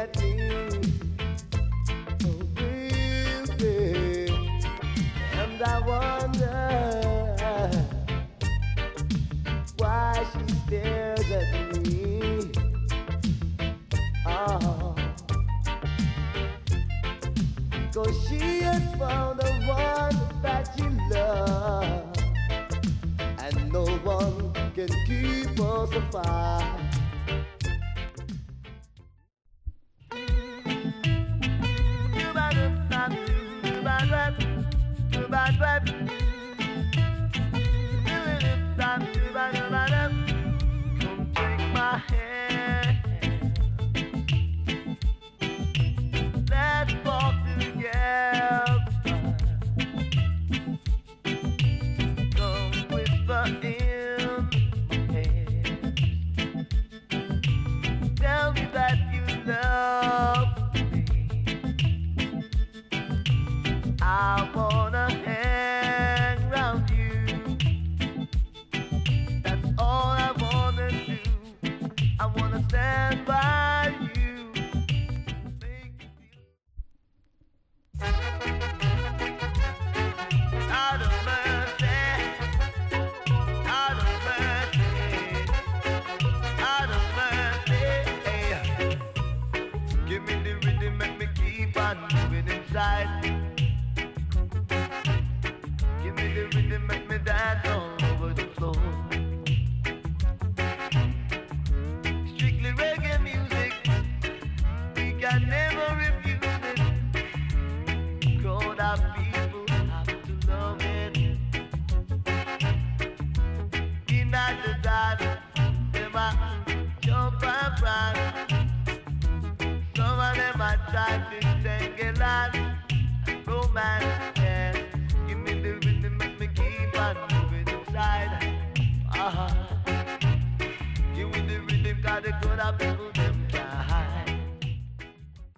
at me, oh baby, and I wonder why she stares at me. Oh, 'cause she has found the one that she loves, and no one can keep us apart. Come take my hand, let's walk together. Come whisper in my head, tell me that you love me. I wanna hang around you. That's all I wanna do. I wanna stand by you. Make you feel out of mercy, out of mercy, out of mercy. Give me the rhythm, make me keep on moving inside. Give me the rhythm, make me dance all over the floor. Strictly reggae music, we can never refuse it. Crowd of people have to love it. In the dance, them a jump and run. Some of them a try to tangle on romance, yeah. Give me the rhythm, make me keep on moving inside. Give me the rhythm, 'cause the crowd of people